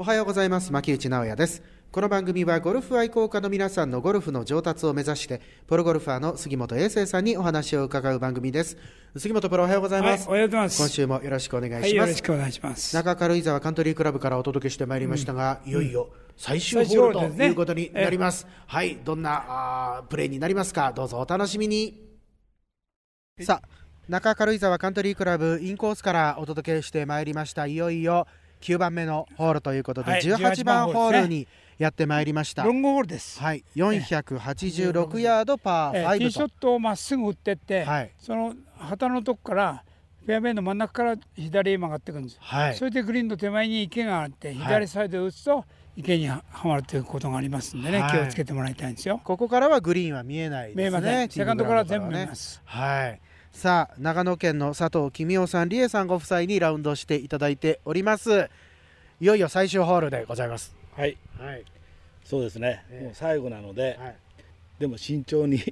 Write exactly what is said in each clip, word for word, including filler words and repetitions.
おはようございます。牧内直也です。この番組はゴルフ愛好家の皆さんのゴルフの上達を目指してプロゴルファーの杉本英生さんにお話を伺う番組です。杉本プロ、おはようございます。 はい、おはようございます。 今週もよろしくお願いします。 はい、よろしくお願いします。 中軽井沢カントリークラブからお届けしてまいりましたが、うん、いよいよ最終ホールということになります。はい、どんなあプレーになりますか、どうぞお楽しみに。さあ、中軽井沢カントリークラブインコースからお届けしてまいりました。いよいよきゅうばんめのホールということで、はい、じゅうはちばんホールにやってまいりました。 ロングホールです。 はい、よんひゃくはちじゅうろくヤードパーファイブと、 ティーショットをまっすぐ打ってって、はい、その旗のとこからフェアウェイの真ん中から左へ曲がっていくんです、はい、それでグリーンの手前に池があって左サイドで打つと池にはまるということがありますんでね、はい、気をつけてもらいたいんですよ。 ここからはグリーンは見えないですね。 見えません。セカンドからは全部見えます。 はい、さあ、長野県の佐藤公夫さん、理恵さんご夫妻にラウンドしていただいております。いよいよ最終ホールでございます。 はい、はい、そうですね、えー、もう最後なので、はい、でも慎重に、はい、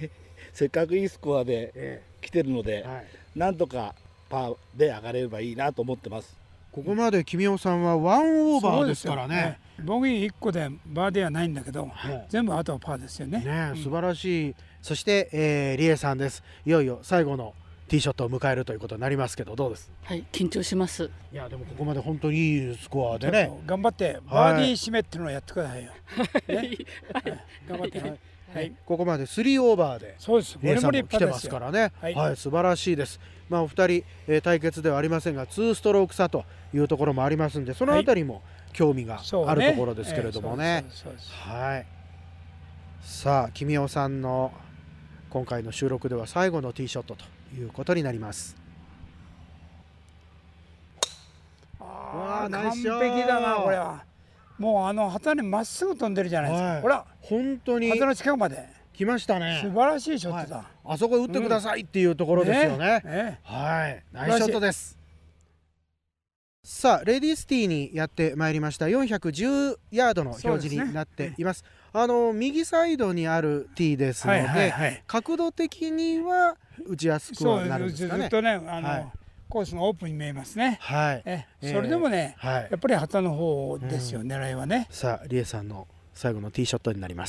せっかくいいスコアで来てるので、はい、なんとかパーで上がれればいいなと思ってます。 ここまで公夫さんはワンオーバーですからね。 ボギーいっこでバーディーはないんだけど、はい、全部あとはパーですよね。 ね、うん、素晴らしい。そして、えー、理恵さんです。いよいよ最後のティーショットを迎えるということになりますけど、どうです？ はい、緊張します。 いや、でもここまで本当にいいスコアでね、 頑張ってバーディー締めっていうのをやってくださいよ。はい、ね、頑張ってね。はい、 ここまでスリーオーバーでそうです。 リエさんも来てますからね。はい、はい、素晴らしいです。まあお二人、えー、対決ではありませんが、ツーストローク差というところもありますんで、そのあたりも興味があるところですけれどもね。はい。さあ、公夫さんの今回の収録では最後のティーショットということになります。 ああ、完璧だな。これはもうあの旗にまっすぐ飛んでるじゃないですか。はい、ほら、 本当に旗の近くまで来ましたね。 素晴らしいショットだ。はい、 あそこ打ってくださいっていうところですよね。 うんね、 はい、ナイスショットです。さあ、レディースティーにやってまいりました。よんひゃくじゅうヤードの表示になっています。あの右サイドにあるティーですので、はいはいはい、角度的には打ちやすくはなるんですかね。 ずっとね、あの、はい、コースがオープンに見えますね。 はい、 えそれでもね、えーはい、やっぱり旗の方ですよ、うん、狙いはね。 さあ、理恵さんの最後のティーショットになります。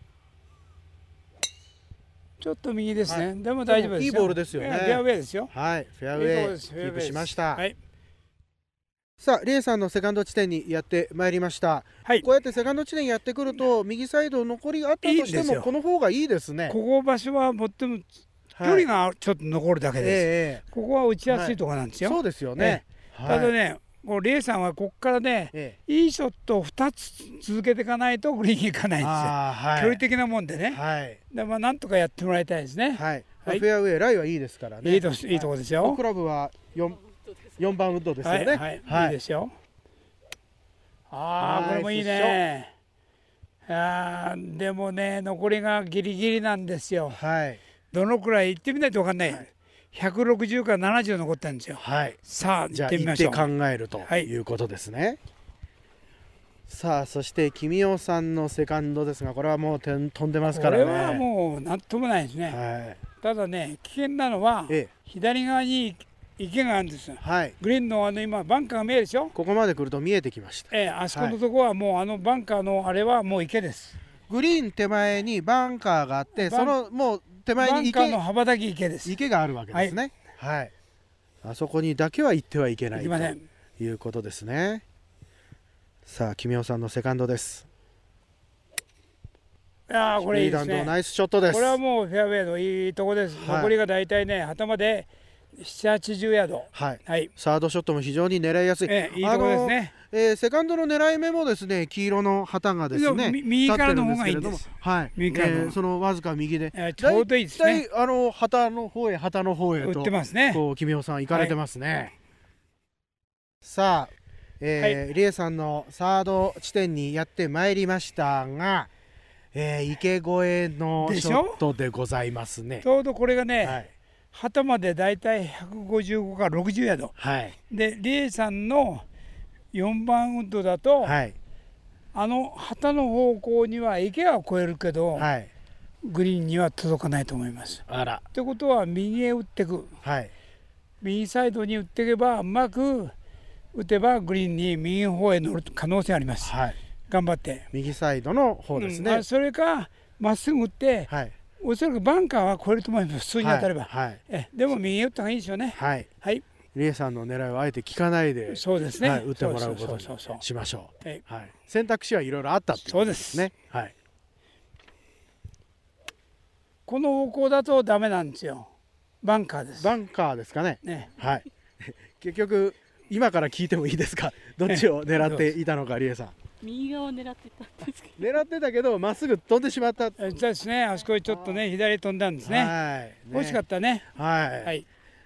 ちょっと右ですね。はい、でも大丈夫ですよ。 いいボールですよね。 フェアウェイですよ。 はい、フェアウェイキープしました。 はい、 さあ、理恵さんのセカンド地点にやってまいりました。はい、こうやってセカンド地点やってくると、右サイド残りあったとしても、この方がいいですね。 ここ場所は最も距離がちょっと残るだけです。えー、ここは打ちやすいところなんですよ。 はい、そうですよね。 えー、ただね、こう理恵さんはここからね、えー、いいショットをふたつ続けていかないとグリーンに行かないんですよ。はい、距離的なもんでね。はい、でまあなんとかやってもらいたいですね。 はい、はい、フェアウェイライはいいですからね。 いいといいところですよ。 クラブは 4, 4番ウッドですよね。はい、はい、 はい、いいですよ。ああ、これもいいね。あでもね、残りがギリギリなんですよ。はい、どのくらい行ってみないと分かんない。ひゃくろくじゅうからななじゅう残ってるんですよ。はい、さあ行ってみましょう。 じゃあ行って考えるということですね。はい、さあ、そして公夫さんのセカンドですが、これはもう点飛んでますからね。 これはもうなんともないですね。はい、ただね、危険なのは、ええ、左側に池があるんですよ。はい、グリーンのあの今バンカーが見えるでしょ。 ここまで来ると見えてきました。 ええ、あそこのとこはもうあのバンカーのあれはもう池です。 グリーン手前にバンカーがあって、そのもう手前に池、 バンカーの羽ばたき池です。 池があるわけですね。はい、はい、あそこにだけは行ってはいけないということですね。さあ、公夫さんのセカンドです。 いやー、これいいですね。 ナイスショットです。 これはもうフェアウェイのいいとこです。はい、残りがだいたいね、頭でななじゅうはちじゅうヤード、はいはい、 サードショットも非常に狙いやすい、 ええ、いいとこですね。 えー、セカンドの狙い目もですね、黄色の旗がですね、 右からの方がいいんです。はい、右からの、えー、 そのわずか右で、 えー、ちょうどいいですね。 あの旗の方へ旗の方へと打ってますね。 こう公夫さん行かれてますね。はい、さあ、えーはい、理恵さんのサード地点にやってまいりましたが、えー、池越えのショットでございますね。 ちょうどこれがね、はい、旗までだいたいひゃくごじゅうごからろくじゅうヤード、はい、で理恵さんのよんばんウッドだと、はい、あの旗の方向には池は越えるけど、はい、グリーンには届かないと思います。あら。ってことは右へ打っていく、はい、右サイドに打っていけばうまく打てばグリーンに右の方へ乗る可能性あります、はい、頑張って右サイドの方ですね、 うん、それかまっすぐ打って、はい、おそらくバンカーは超えると思います、普通に当たれば、はいはい、えでも右打った方がいいですよね。 はい、はい、リエさんの狙いはあえて聞かないで、 そうですね、はい、 打ってもらうことにしましょう。はいはい、選択肢はいろいろあったっていうことですね。そうです、はい、 この方向だとダメなんですよ。バンカーです。 バンカーですかね。 ね、 はい。結局今から聞いてもいいですか。どっちを狙っていたのか、リエさん。 右側を狙ってたんですけど。狙ってたけどまっすぐ飛んでしまった。 そうですね。あそこにちょっとね左へ飛んだんですね。はい。惜しかったね。 はい。はい。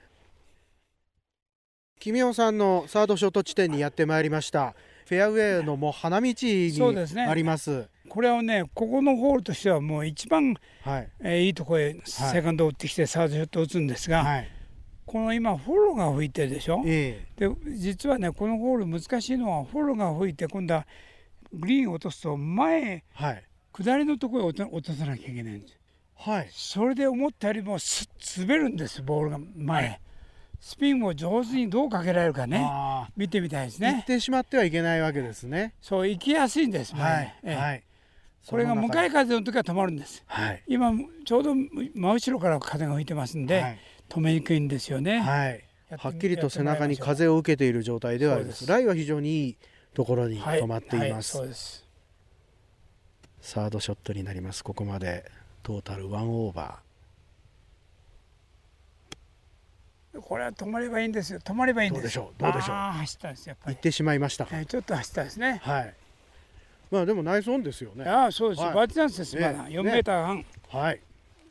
君雄さんのサードショット地点にやってまいりました。フェアウェイのもう花道にあります。 ね、これはね、ここのホールとしてはもう一番、はいえー、いいところへセカンドを打ってきてサードショットを打つんですが、はい、この今フォローが吹いてるでしょ、えー、で実はねこのホール難しいのはフォローが吹いて今度はグリーンを落とすと前、はい、下りのところへ落とさなきゃいけないんです、はい、それで思ったよりもす滑るんですボールが前、はい、スピンを上手にどうかけられるかね見てみたいですね。 行ってしまってはいけないわけですね。 そう行きやすいんです、はい、ええはい、これが向かい風の時は止まるんです、はい、今ちょうど真後ろから風が吹いてますんで、はい、止めにくいんですよね、 はい、はっきりと背中に風を受けている状態ではあります。ライは非常にいいところに止まっています、はいはい、そうです。サードショットになります。ここまでトータルワンオーバー。 これは止まればいいんですよ。止まればいいんです。 どうでしょう。どうでしょう。 ああ走ったんですやっぱり。 行ってしまいましたか。 えー、ちょっと走ったですね。 はい。まあでもナイスオンですよね。 ああそうです。はい、バッチチャンスです、ね、まだよんメーターはん、ね。 はい。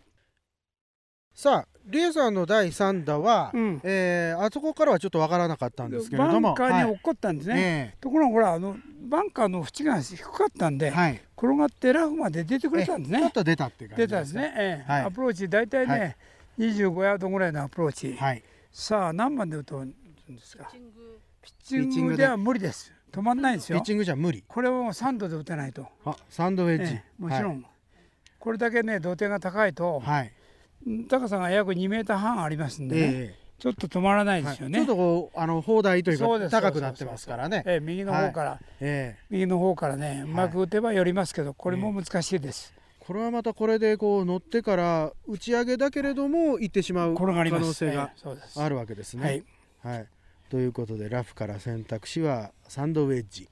さあリエさんのだいさん打は、うん、えー、あそこからはちょっとわからなかったんですけれども、 バンカーに落っこったんですね。はい、ところがほらあのバンカーの縁が低かったんで、はい、転がってラフまで出てくれたんですね。 ちょっと出たっていう感じですね。出たですね。えーはい、アプローチ大体ね、はい、にじゅうごヤードぐらいのアプローチ。はい、さあ何番で打とうんですか。ピッチングでは無理です。止まんないですよ。 ピッチングじゃ無理。 これはもうサンドで打たないと。 あ、サンドウェッジ。 えー、もちろん、はい、これだけね土手が高いと、はい、高さが約にメーターはんありますんでね、えー、ちょっと止まらないですよね。 はい、ちょっとこうあの砲台というか高くなってますからね。 えー、右の方から、はい、えー、右の方からねうまく打てば寄りますけど、これも難しいです。 えー、これはまたこれでこう乗ってから打ち上げだけれども行ってしまう可能性があるわけですね。はいはい、ということでラフから選択肢はサンドウェッジ。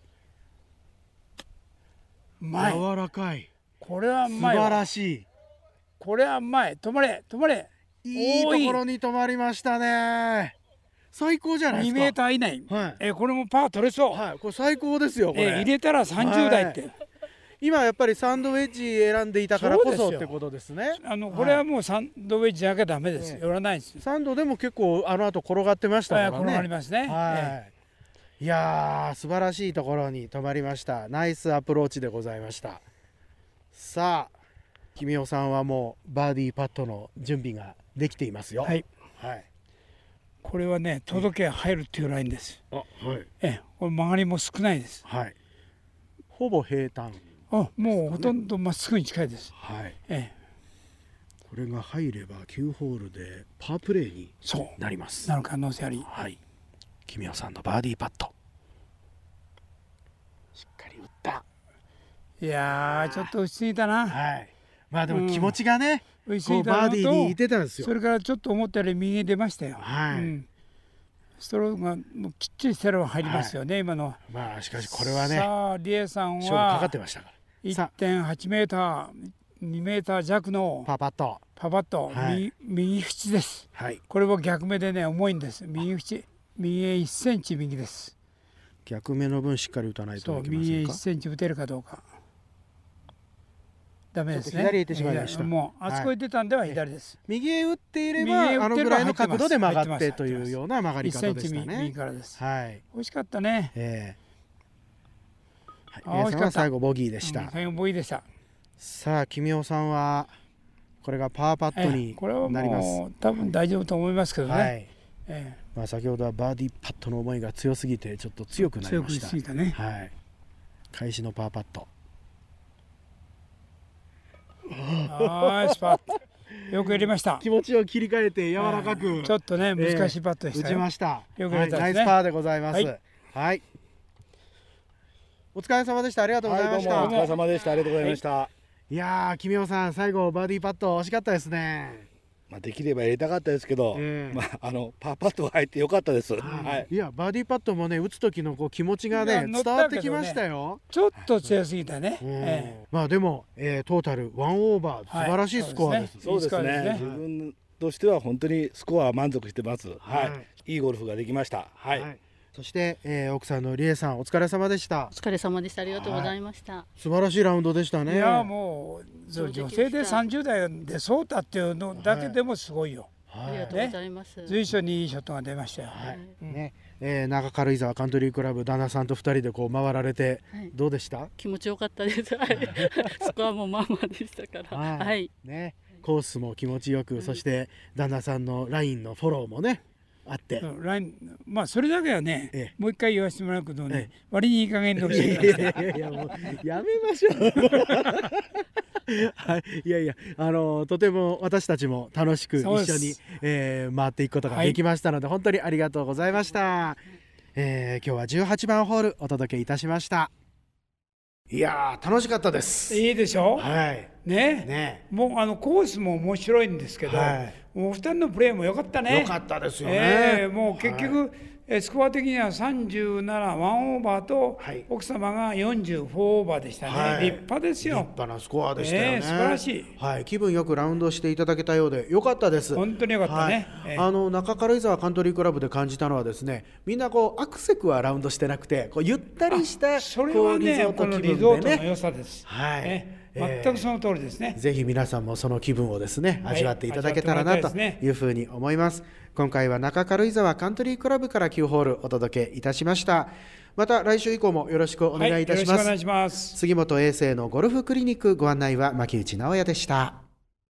前柔らかい。 これは素晴らしい。 これは前止まれ止まれ。 いいところに止まりましたね。最高じゃないですか。 にメーター以内、はい、えこれもパー取れそう、 はい、これ最高ですよこれ、 え入れたらさんじゅうだいって、はい、 今やっぱりサンドウェッジ選んでいたからこそってことですね。 あのこれはもうサンドウェッジじゃなきゃダメです、はい、寄らないです。 サンドでも結構あの後転がってましたからね。 転がりますね、はい、ええ、いやー素晴らしいところに止まりました。ナイスアプローチでございました。さあ君雄さんはもうバーディーパットの準備ができていますよ。はい、はい、 これはね届け入るっていうラインです。 あ、はい、 えこれ曲がりも少ないです。 はい、ほぼ平坦、ね、 あもうほとんどまっすぐに近いです。 はい、えこれが入ればきゅうホールでパープレーになります。 なる可能性あり。 はい、君雄さんのバーディーパットしっかり打った。 いやーちょっと落ち着いたな。 はい、まあでも気持ちがね、 うん、 こうバーディーにいってたんですよ。 それからちょっと思ったより右に出ましたよ。はい、うん、ストロークがもうきっちりステロ入りますよね、はい、今のは。 まあしかしこれはねさあリエさんは勝負かかってましたからいってんはちメーターにメーター弱のパーパットパーパット、はい、右縁です、はい、これは逆目でね重いんです。右縁右へいっセンチ右です。 逆目の分しっかり打たないといけませんか。 右へいっセンチ打てるかどうか。ダメですね。 左へ行ってしまいました。 もうあそこへ出たんでは左です。 はい、右へ打っていればあのぐらいの角度で曲がってというような曲がり方でしたね。 いっセンチ右からです。 はい。 惜しかったね。ええー。はい。皆さんは最後ボギーでした。 うん、最後ボギーでした。 さあ君雄さんはこれがパーパットになります。 これはもう多分大丈夫と思いますけどね。はい。 えー、まあ先ほどはバーディーパットの思いが強すぎてちょっと強くなりました。 強くしすぎたね。 はい。開始のパーパット。 ナイスパット。よく入れました。 気持ちを切り替えて柔らかく、 ちょっとね難しいパットでしたよ。 打ちました。 よく入れたですね。 ナイスパーでございます。はい、 はい、お疲れ様でした。ありがとうございました。 はい、どうもお疲れ様でした。ありがとうございました。はい、 いやー、君雄さん、最後バーディーパット惜しかったですね。 まあ、できれば入れたかったですけど、えーまあ、あのパーパットが入ってよかったです。はい、 いやバーディーパットもね、打つ時のこう気持ちがね伝わってきましたよ。 ちょっと強すぎたね。 えー、まあでも、えー、トータルワンオーバー、素晴らしいスコアです。 そうですね。自分としては本当にスコアは満足してます。はい、いいゴルフができました。はい。はい、 そして、えー、奥さんの理恵さん、お疲れ様でした。 お疲れ様でした。ありがとうございました。 素晴らしいラウンドでしたね。 いやもう女性でさんじゅう代でそうたっていうのだけでもすごいよ。 はい、ありがとうございます。 随所にいいショットが出ましたよ。 はい、ね、えー、中軽井沢カントリークラブ、旦那さんとふたりでこう回られてどうでした？はい、 気持ちよかったです。スコアもまあまあでしたから。はい、はい、 ね、コースも気持ちよく、うん、そして旦那さんのラインのフォローもねあって、 ライン、まあそれだけはね、ええ、もう一回言わせてもらうけどね、ええ、割にいい加減で教えてください。いやいやいや、もうやめましょう。はい、いやいや、あのとても私たちも楽しく一緒に、えー、回っていくことができましたので、はい、本当にありがとうございました。えー、今日はじゅうはちばんホールお届けいたしました。いやー、楽しかったです。 いいでしょ。 はい。 ね。 ね。 もうあのコースも面白いんですけど、はい、もうふたりのプレーも良かったね。 良かったですよね。 えー、もう結局、はい、スコア的にはさんじゅうなな、ワンオーバーと、はい、奥様がよんじゅうよんオーバーでしたね。はい、立派ですよ。 立派なスコアでしたよね。 えー、素晴らしい。 はい、気分よくラウンドしていただけたようで良かったです。 本当に良かったね。 はい、あの中軽井沢カントリークラブで感じたのはですね、みんなこうアクセクはラウンドしてなくて、こうゆったりしたそれはね、このリゾートの良さです。 はい。 ね、全くその通りですね。 ぜひ皆さんもその気分をですね、味わっていただけたらなというふうに思います。今回は中軽井沢カントリークラブからきゅうホールお届けいたしました。また来週以降もよろしくお願いいたします。 はい、よろしくお願いします。 杉本英生のゴルフクリニック、ご案内は牧内直哉でした。